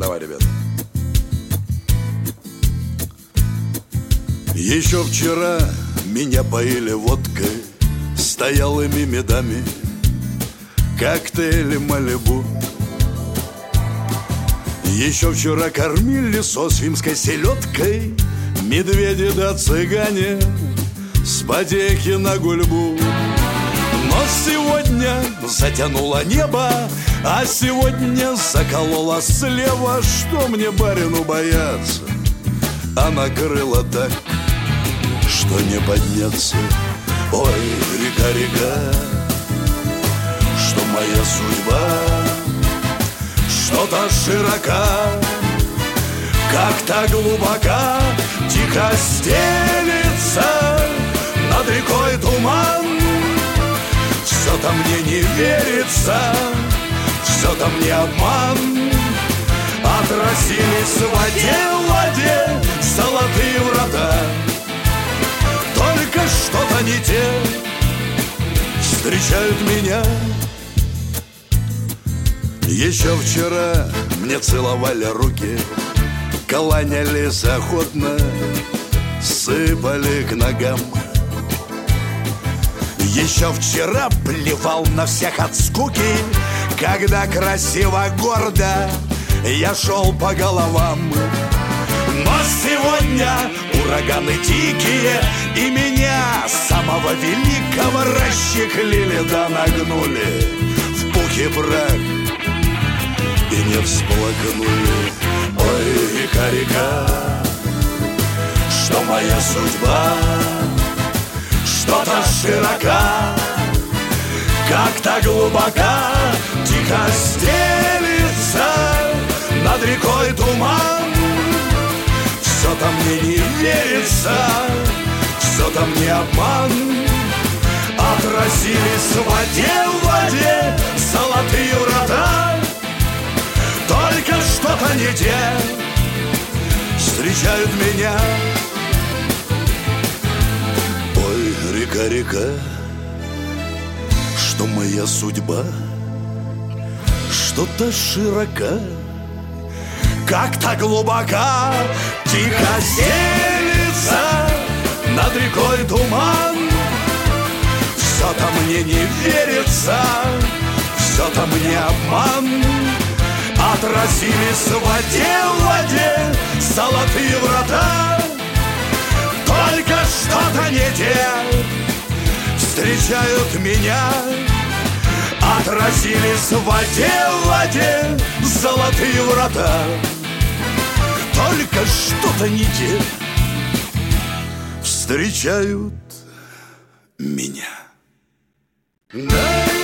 Давай, ребята. Еще вчера меня поили водкой с таялыми медами, коктейли Малибу. Еще вчера кормили сосвимской селедкой медведи да цыгане с потеки на гульбу. Но сегодня затянуло небо, а сегодня закололо слева. Что мне, барину, бояться? А накрыло так, что не подняться. Ой, река, река, что моя судьба что-то широка, как-то глубока, тихо стелится над рекой туман. Все-то мне не верится, все-то мне обман. Отразились в воде золотые врата. Только что-то не те встречают меня. Еще вчера мне целовали руки, кланялись охотно, сыпали к ногам. Еще вчера плевал на всех от скуки, когда красиво, гордо я шел по головам. Но сегодня ураганы дикие, и меня, самого великого, расчехлили да нагнули в пух и прах и не всплакнули. Ой, река, река, что моя судьба что-то широка, как-то глубока, тихо стелится над рекой туман. Все-то мне не верится, все-то мне обман. Отразились в воде золотые врата. Только что-то не те встречают меня. Ой, река, река, что моя судьба что-то широка, как-то глубока, тихо стелится над рекой туман. Все-то мне не верится, все-то мне обман. Отразились в воде золотые врата. Только что-то не те встречают меня. Отразились в воде золотые врата. Только что-то не те встречают меня.